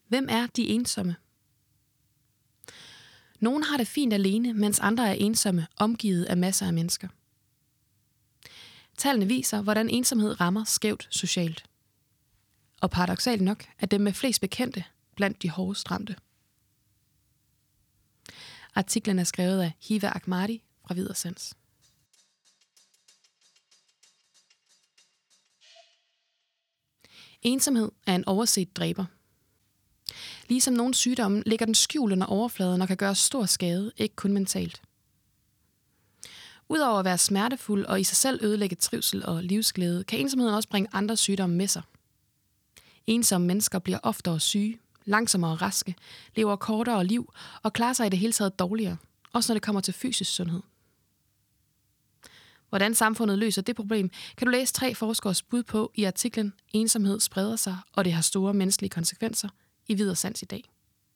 Hvem er de ensomme? Nogle har det fint alene, mens andre er ensomme, omgivet af masser af mennesker. Tallene viser, hvordan ensomhed rammer skævt socialt. Og paradoksalt nok er dem med flest bekendte blandt de hårdest ramte. Artiklen er skrevet af Hiva Ahmadi fra Videresens. Ensomhed er en overset dræber. Ligesom nogle sygdomme ligger den skjult under overfladen og kan gøre stor skade, ikke kun mentalt. Udover at være smertefuld og i sig selv ødelægge trivsel og livsglæde, kan ensomheden også bringe andre sygdomme med sig. Ensomme mennesker bliver oftere syge, langsommere raske, lever kortere liv og klarer sig i det hele taget dårligere, også når det kommer til fysisk sundhed. Hvordan samfundet løser det problem, kan du læse 3 forskeres bud på i artiklen Ensomhed spreder sig, og det har store menneskelige konsekvenser i Videresens i dag.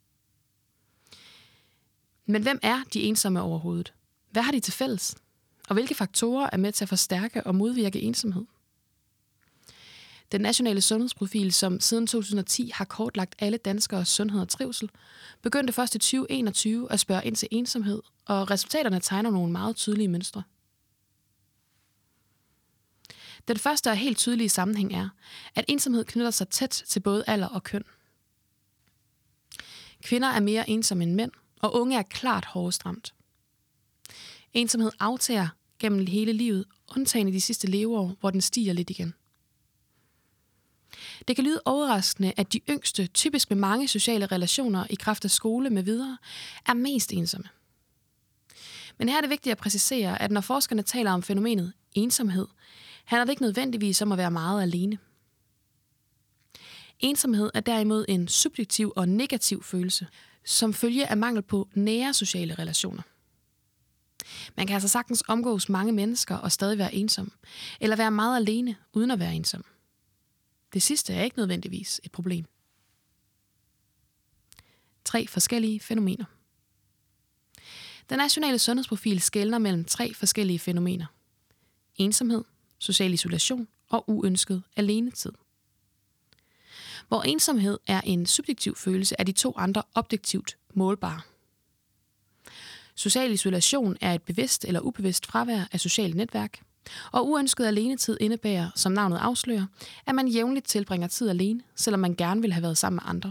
Men hvem er de ensomme overhovedet? Hvad har de til fælles? Og hvilke faktorer er med til at forstærke og modvirke ensomhed? Den nationale sundhedsprofil, som siden 2010 har kortlagt alle danskeres sundhed og trivsel, begyndte først i 2021 at spørge ind til ensomhed, og resultaterne tegner nogle meget tydelige mønstre. Den første og helt tydelige sammenhæng er, at ensomhed knytter sig tæt til både alder og køn. Kvinder er mere ensomme end mænd, og unge er klart hårdest ramt. Ensomhed aftager gennem hele livet, undtagen i de sidste leveår, hvor den stiger lidt igen. Det kan lyde overraskende, at de yngste, typisk med mange sociale relationer i kraft af skole med videre, er mest ensomme. Men her er det vigtigt at præcisere, at når forskerne taler om fænomenet ensomhed, handler det ikke nødvendigvis om at være meget alene. Ensomhed er derimod en subjektiv og negativ følelse, som følge af mangel på nære sociale relationer. Man kan altså sagtens omgås mange mennesker og stadig være ensom, eller være meget alene uden at være ensom. Det sidste er ikke nødvendigvis et problem. 3 forskellige fænomener. Den nationale sundhedsprofil skelner mellem 3 forskellige fænomener. Ensomhed, social isolation og uønsket alenetid. Hvor ensomhed er en subjektiv følelse, er de 2 andre objektivt målbare. Social isolation er et bevidst eller ubevidst fravær af socialt netværk, og uønsket alenetid indebærer, som navnet afslører, at man jævnligt tilbringer tid alene, selvom man gerne vil have været sammen med andre.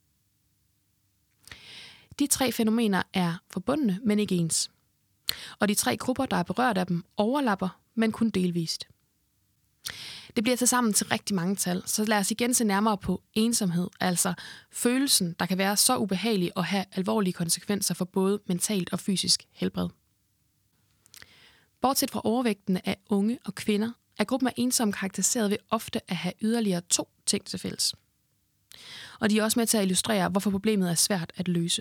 De 3 fænomener er forbundne, men ikke ens. Og de 3 grupper, der er berørt af dem, overlapper, men kun delvist. Det bliver tilsammen til rigtig mange tal, så lad os igen se nærmere på ensomhed, altså følelsen, der kan være så ubehagelig og have alvorlige konsekvenser for både mentalt og fysisk helbred. Bortset fra overvægten af unge og kvinder, er gruppen af ensomme karakteriseret ved ofte at have yderligere 2 ting til fælles. Og de er også med til at illustrere, hvorfor problemet er svært at løse.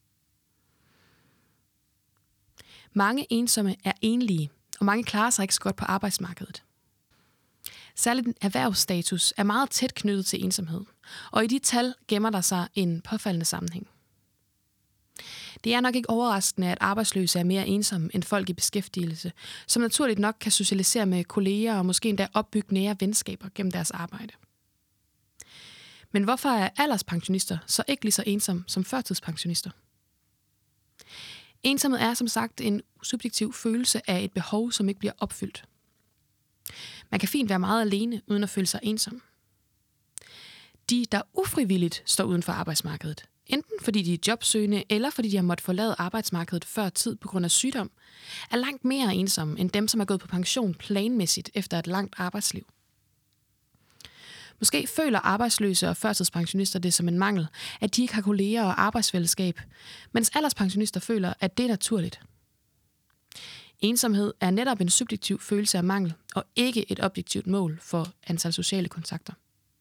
Mange ensomme er enlige, og mange klarer sig ikke så godt på arbejdsmarkedet. Særligt erhvervsstatus er meget tæt knyttet til ensomhed, og i de tal gemmer der sig en påfaldende sammenhæng. Det er nok ikke overraskende, at arbejdsløse er mere ensomme end folk i beskæftigelse, som naturligt nok kan socialisere med kolleger og måske endda opbygge nære venskaber gennem deres arbejde. Men hvorfor er alderspensionister så ikke lige så ensomme som førtidspensionister? Ensomhed er som sagt en subjektiv følelse af et behov, som ikke bliver opfyldt. Man kan fint være meget alene, uden at føle sig ensom. De, der ufrivilligt står uden for arbejdsmarkedet, enten fordi de er jobsøgende, eller fordi de har måttet forlade arbejdsmarkedet før tid på grund af sygdom, er langt mere ensomme end dem, som er gået på pension planmæssigt efter et langt arbejdsliv. Måske føler arbejdsløse og førtidspensionister det som en mangel, at de ikke har kolleger og arbejdsfællesskab, mens alderspensionister føler, at det er naturligt. Ensomhed er netop en subjektiv følelse af mangel, og ikke et objektivt mål for antal sociale kontakter.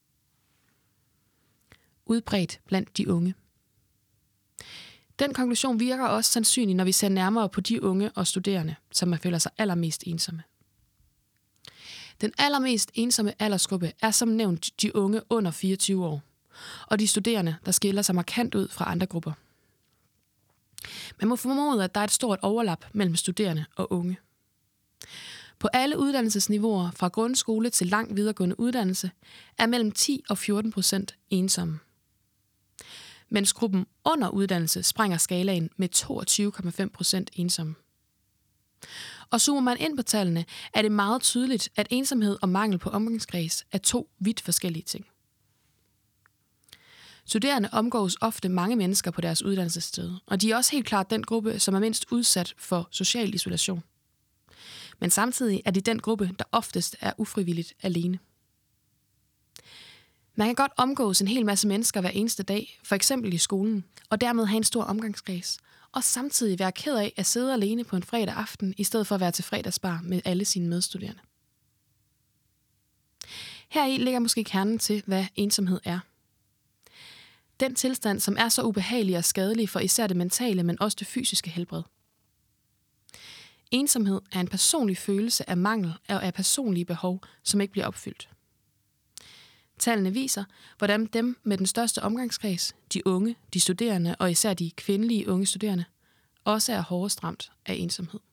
Udbredt blandt de unge. Den konklusion virker også sandsynlig, når vi ser nærmere på de unge og studerende, som føler sig allermest ensomme. Den allermest ensomme aldersgruppe er som nævnt de unge under 24 år, og de studerende, der skiller sig markant ud fra andre grupper. Man må formode, at der er et stort overlap mellem studerende og unge. På alle uddannelsesniveauer, fra grundskole til lang videregående uddannelse, er mellem 10 og 14% ensomme. mens gruppen under uddannelse sprænger skalaen med 22,5% ensomme. Og zoomer man ind på tallene, er det meget tydeligt, at ensomhed og mangel på omgangskreds er to vidt forskellige ting. Studerende omgås ofte mange mennesker på deres uddannelsessted, og de er også helt klart den gruppe, som er mindst udsat for social isolation. Men samtidig er de den gruppe, der oftest er ufrivilligt alene. Man kan godt omgås en hel masse mennesker hver eneste dag, for eksempel i skolen, og dermed have en stor omgangskreds, og samtidig være ked af at sidde alene på en fredag aften, i stedet for at være til fredagsbar med alle sine medstuderende. Heri ligger måske kernen til, hvad ensomhed er. Den tilstand, som er så ubehagelig og skadelig for især det mentale, men også det fysiske helbred. Ensomhed er en personlig følelse af mangel og af personlige behov, som ikke bliver opfyldt. Tallene viser, hvordan dem med den største omgangskreds, de unge, de studerende og især de kvindelige unge studerende, også er hårdest ramt af ensomhed.